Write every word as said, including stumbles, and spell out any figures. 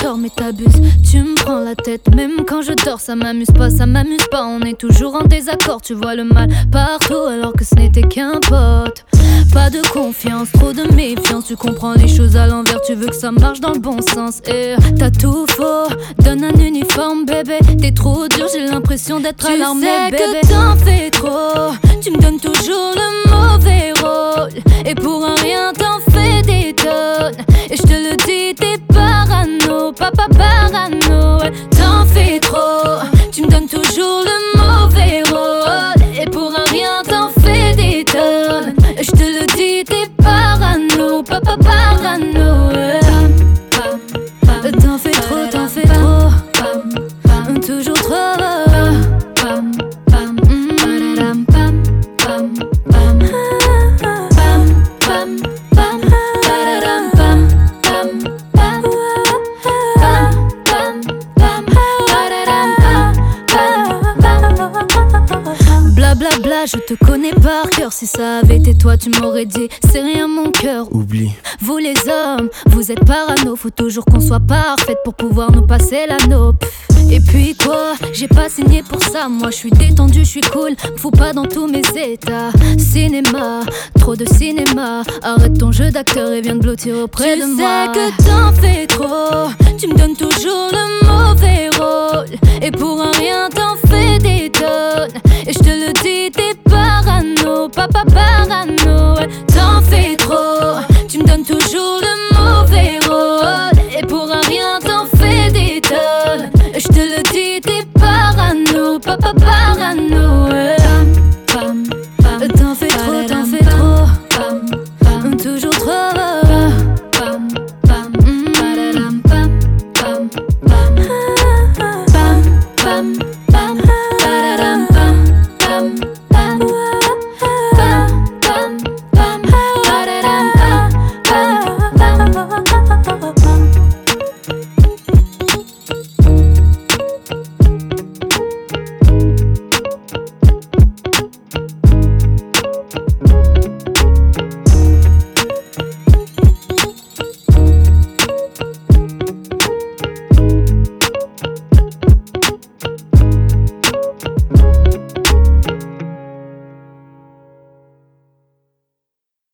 tort mais t'abuses. Tu me prends la tête même quand je dors. Ça m'amuse pas, ça m'amuse pas. On est toujours en désaccord. Tu vois le mal partout alors que ce n'était qu'un pote. Pas de confiance, trop de méfiance. Tu comprends les choses à l'envers. Tu veux que ça marche dans le bon sens. Et t'as tout faux. Donne un uniforme bébé. T'es trop dur, j'ai l'impression d'être à l'armée bébé. Tu sais que t'en fais trop. Tu me donnes toujours le mauvais rôle. Et pour un rien t'en fais des tonnes. Et je te le dis, t'es parano, papa parano. T'en fais trop. Tu me donnes toujours le mauvais rôle. Et pour un rien t'en fais des tonnes. Et je te le dis, t'es parano, papa parano. T'en fais trop, t'en fais trop. Toujours trop. Blablabla, je te connais par cœur. Si ça avait été toi, tu m'aurais dit c'est rien mon cœur. Oublie. Vous les hommes, vous êtes parano. Faut toujours qu'on soit parfaite pour pouvoir nous passer l'anneau. Et puis quoi, j'ai pas signé pour ça. Moi je suis détendu, je suis cool. Fous pas dans tous mes états. Cinéma, trop de cinéma. Arrête ton jeu d'acteur et viens te blottir auprès Tu de moi. sais Tu sais que t'en fais trop. Tu me donnes toujours le mot